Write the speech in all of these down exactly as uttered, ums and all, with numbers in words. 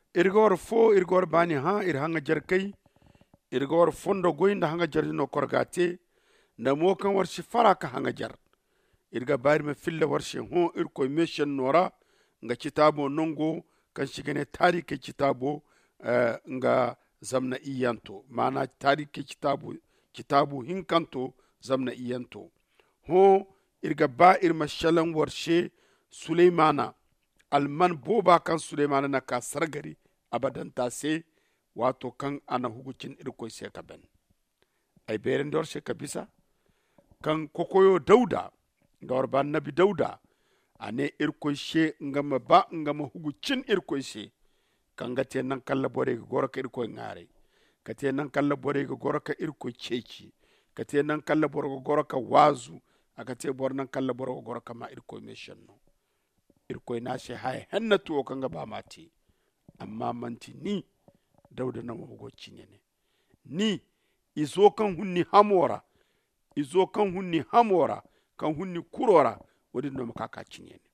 irgor fo irgor bani ha ir hanga jarkai irgor fondo goinda hanga jarino korgate na mo kan warshi faraka hanga jar irga bari me fille warshi ho irko mission nora nga kitabo nongo kan shigene tarike kitabo uh, nga zamna iyanto mana tarike kitabo kitabu hinkanto zamna iyanto ho irga ba irma shalan warshe Suleimana alman boba kan Suleimana na ka sargari abadan ta se wato kan ana hukucin irko sai ka ben ai beren dor she kabisa kan kokoyo dauda dor ban nabi dauda ane irko she ngama ba ngama hukucin irko she kan gate nan kalla bore ga goraka irko ngare kate nan kalla bore ga goraka irko ceci kate nan kalla bore ga goraka wazu akate bor nan kalla bore ga goraka ma irko mission no irko na she hay hannatu kan ga ba mati amma manti ni dauda na mahugoci ne ni izo kan hunni hamora izo kan hunni hamora kan hunni kurora wadin no makaka cinye ne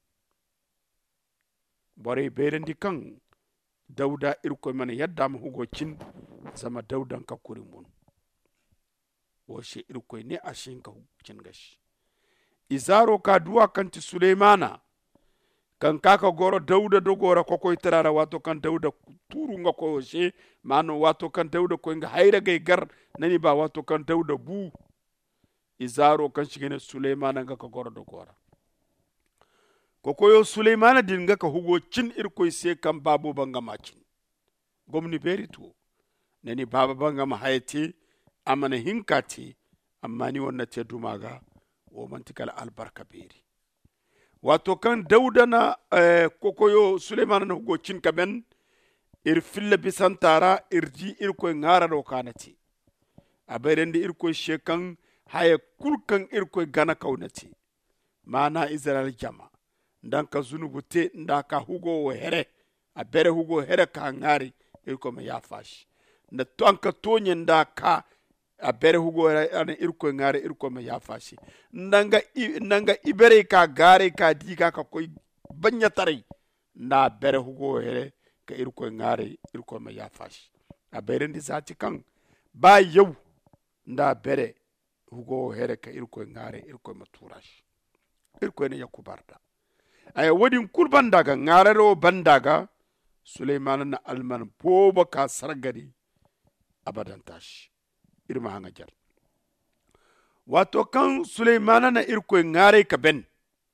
bare berendi kan dauda irko mana yadda mahugocin zama daudan ka kuri mun washe irko ne ashin ka hukucin gashi izaro ka duwa kanti Suleimana kan kaka goro dauda do gora kokoy tarara wato kan dauda turu nga ko she mano wato kan dauda ko nga hayra gay gar nani ba wato kan dauda bu izaro kan shigene Suleimana nga ka goro do gora kokoyo Suleimana din nga ka hugo cin irkoy se kan babu banga macin gomni beri to nani baba banga ma hayati amana hinkati amma ni wonna te dumaga o mantikal albarka beri wato kan dauda na eh, kokoyo Suleimana na hugo cin kaben ir fille bisantara irji irko ngara do kanati aberendi irko shekan haye kulkan irko gana kaunati mana Israel jama ndan ka zunubu te ndaka hugo here abere hugo here ka ngari irko me yafash na tonka tonye ndaka abere hugo ana irko ngari irko me yafashi ndanga ndanga ibere ka gare ka diga ka koy banya tare na bere hugo here ka irko ngare irko me yafashi abere ndi zati kan ba yau nda bere hugo here ka irko ngare irko me turash irko ne yakubarda ay wadin kurban daga ngararo bandaga Suleiman na alman boba ka sargari abadan tash irma hanga jar wato kan Suleiman na irko ngare ka ben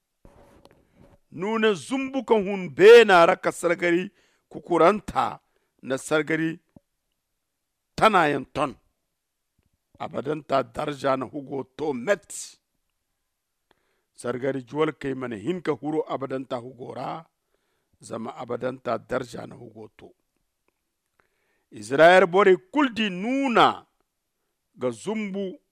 nuna zumbu kan hun be na raka sargari kukuranta na sargari tana yan ton abadan ta darja na hugo to met sargari juwal kai mana hinka huro abadan ta hugora zama abadan ta darja na hugo to Israel bore kuldi nuna ga zumbu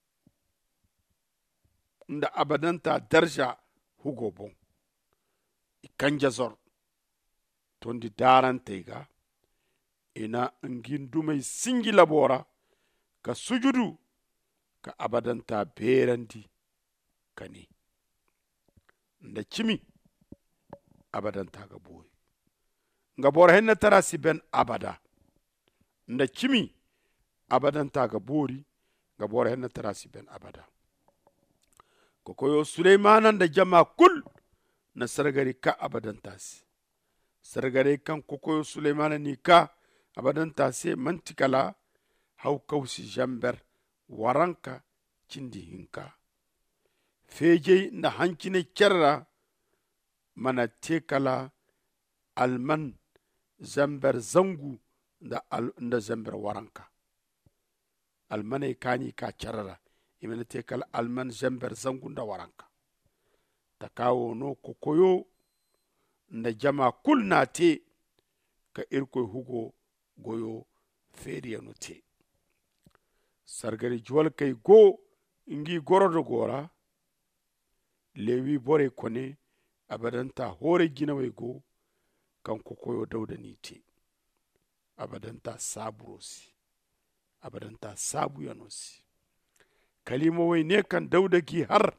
nda abadan ta darja hugo bon ikanja zor tondi daran teiga ina ngin dumai singi labora ka sujudu ka abadan ta berandi kani nda cimi abadan ta ga boy nga bor henna tara si ben abada nda cimi abadan ta ga bori nga bor henna tara si ben abada ko koyo Suleimana nda jama kul na sargari ka abadan tasi sargari kan ko koyo Suleimana ni ka abadan tasi mantikala hau kausi jamber waranka cindi hinka feje na hankine kyarra mana tekala alman zambar zangu da, al, da zambar waranka almanai kani ka kyarra imana tekala alman zambar zangu da waranka ta kawo no kokoyo da jama kul na te ka irko hugo goyo feriya no te sargari juwal kai go ingi goro da gora lewi bore kone abadanta hore gina wai go kan kokoyo dauda ni te abadanta saburosi abadanta sabu yanosi kalimo wai ne kan dauda ki har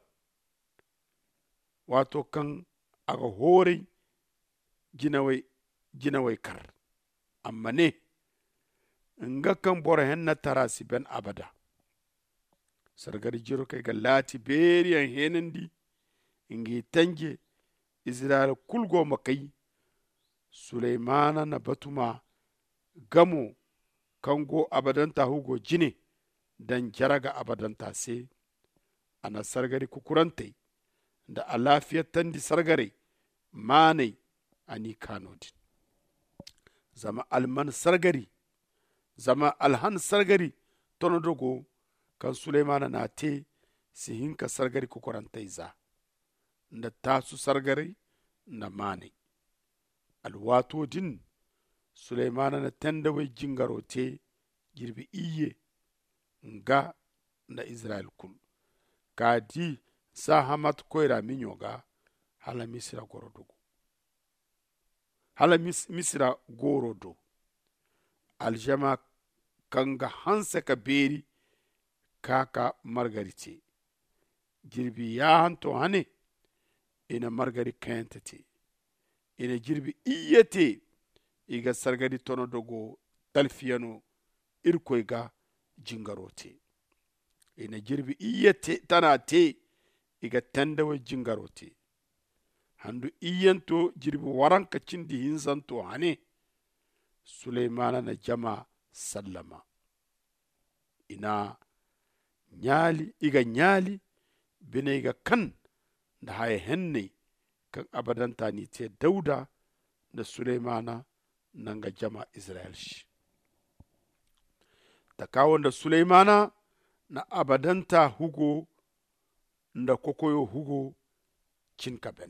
wato kan aga hore gina wai gina wai kar amma ne nga kan bor hen na tarasi ben abada sargari jiro kai ga lati beriyan henendi ingi tange Israel kulgo makai Suleimana na batuma gamo kango abadanta hugo jine dan jaraga abadanta se ana sargari kukurante da alafiyar tandi sargare manai ani kanodin zama alman sargari zama alhan sargari tono dogo kan Suleimana na te si hinka sargari kukurante za da tasu sargari na manai alwato din Suleimana na tendawai jingarote girbi iye nga na Israel kul kadi sa hamat koira minyoga hala misira gorodo hala mis, misira gorodo aljama kanga hansa ka beri kaka margarite girbi ya hanto hane ina margari kentete ina girbi iyete iga sargari tono dogo talfiyano irkoiga jingarote ina girbi iyete tana te iga tandawa jingarote handu iyanto jirbi waranka cindi hinsanto hane Suleimana na jama sallama ina nyali iga nyali bine iga kan da haye henne kan abadanta ni te Dauda da Suleimana nanga jama Israel shi ta kawon da Suleimana na abadanta hugo nda kokoyo hugo cinkaben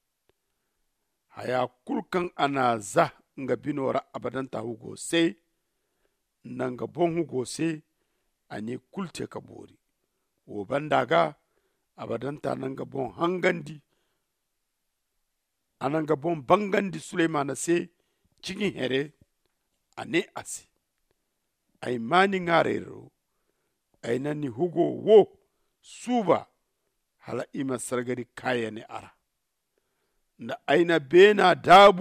haya kulkan ana za nga binora abadanta hugo se nanga bon hugo se ani kulte kabori wo bandaga abadanta nanga bon hangandi ananga bon bangandi Suleimana se cikin here ane ase ay mani ngarero ay nani hugo wo suba hala ima sargari kaya ne ara da aina bena dabu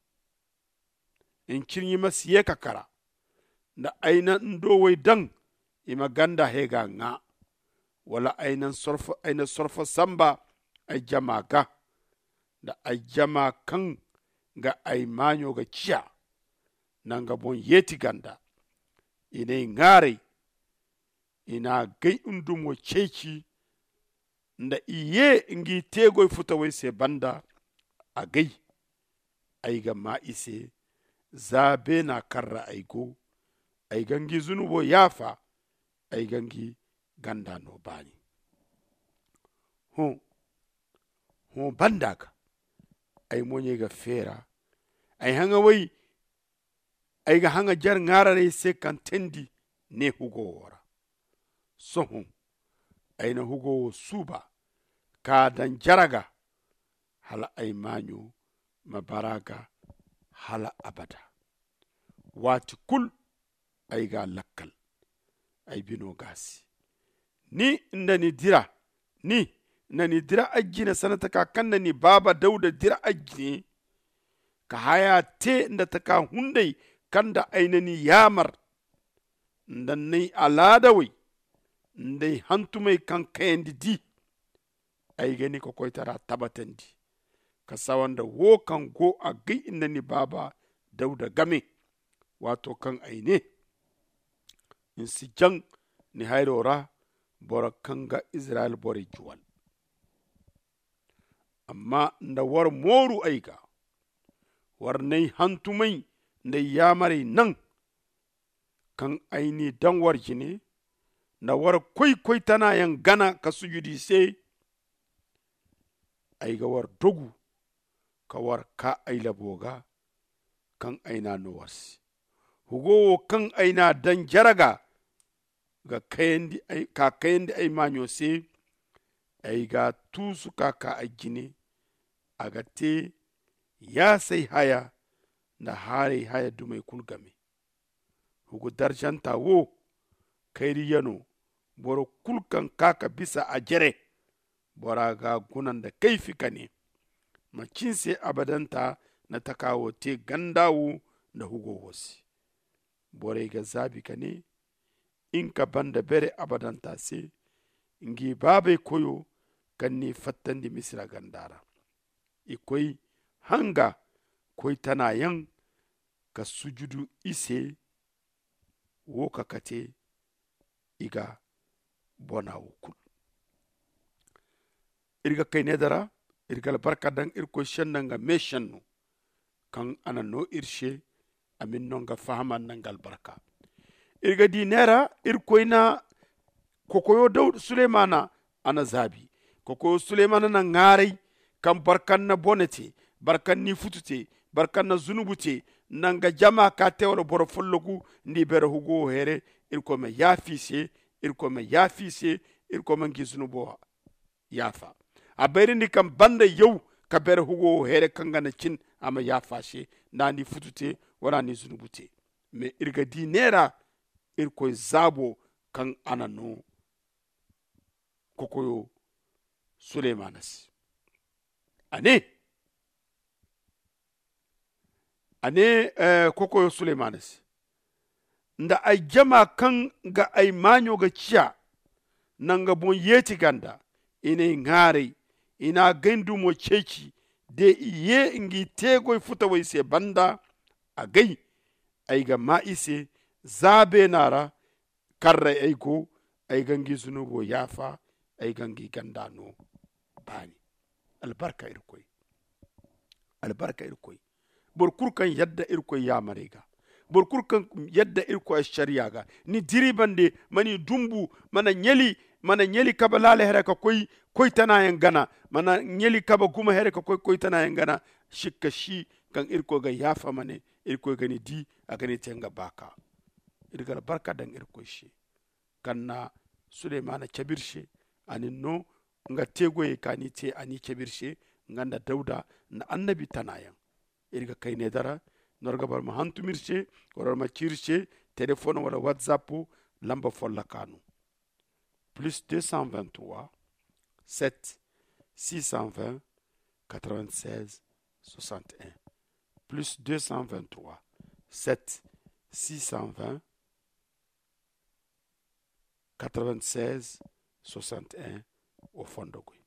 in cinyi masiye kakara da aina ndowai dan ima ganda hega nga wala aina sorfa aina sorfa samba ay jama ga da ay jama kan ga ay manyo ga ciya nanga bon yeti ganda ina ngare ina gai undumo ceci nda iye ngi tegoy futawai se banda a gai aiga ma ise zabe na karra aigo ai gangi zunubo yafa ai gangi ganda no bani ho ho bandaga ai monye ga fera ai hanga wai ai ga hanga jar ngarare se kan tendi ne hugo wora soho ai na hugo suba ka dan jaraga hala ay manyo mabaraga hala abada wati kul ay ga lakkal ay bino gasi ni ndani dira ni nani dira ajina sanata ka kanna ni baba Dauda dira ajini ka haya te nda taka hundai kanda ainani yamar ndan nei aladawi ndai hantumai kan kayendi di ay gani ko koytara tabatandi ka sawanda wo kan go a gai inda ni baba Dauda game wato kan aine in si jang ni hayrora bora kanga Israel bore juwal amma nda war moru aiga war nei hantumai nda yamare nan kan aini dan war jine na war koi koi tana yan gana ka sujudi se aiga war dogu ka war ka aila boga kan aina no wasi hugo kan aina dan jaraga ga kayendi ay ka kayendi ay manyo se ay ga tusu ka ka ajine aga te ya sai haya na hare haya dumai kulgame hugo darjanta wo kairi yano boro kulkan kaka bisa a jere bora ga gunan da kaifi ka ne macinse abadanta na takawo te gandawo da hugo wosi bore ga zabi kane in ka banda bere abadanta se ngi babe koyo kan ni fattandi misra gandara ikoi hanga koi tana yan ka sujudu ise wo kakate iga bona wukul irga kai nedara irgal barka dan irko shannanga meshannu kan ana no irshe amin nonga fahaman nangal barka irga di nera irkoina kokoyo daud sulemana ana zabi kokoyo sulemana na ngare kan barkan na bonete barkan ni futute barkan na zunubute nanga jama ka tewro boro follogu ndi bere hugo here irko me yafise irko me yafise irko man gizunubo yafa a beri ni kam banda yau ka bere hugo here kanga na cin ama yafashe nani futute wala ni zunubute me irga di nera irko zabo kan anano kokoyo Sulemanas ane ane uh, kokoyo Sulemanas nda ay jama kan ga ay manyo ga ciya nanga bon yeti ganda ine ngare ina gandu mo ceci de iye ngi tego futa wai se banda agai ay ga ma ise zabe nara karra ay go ay gangi zunubo yafa ay gangi gandano bani albarka irkoy albarka irkoy bor kurkan yadda irkoy ya marega bor kurkan yadda irkoy shari'a ga ni diribande mani dumbu mana nyeli mana nyeli kaba lale here ka koy koy tana yan gana mana nyeli kaba guma here ka koy koy tana yan gana shikka shi kan irko ga yafa mane irko gani di agani tenga baka irgal barka dan irko shi kanna Sulemana chabirshe ani no nga tegoye kani te ani chabirshe nganda dauda na annabi tanayan irga kayne dara norga bar ma hantumirche wala ma chirshe téléphone wala whatsapp lamba folla kanu plus deux cent vingt-trois sept six cent vingt quatre-vingt-seize soixante et un plus deux cent vingt-trois sept six cent vingt quatre-vingt-seize soixante et un au fond de Gouy.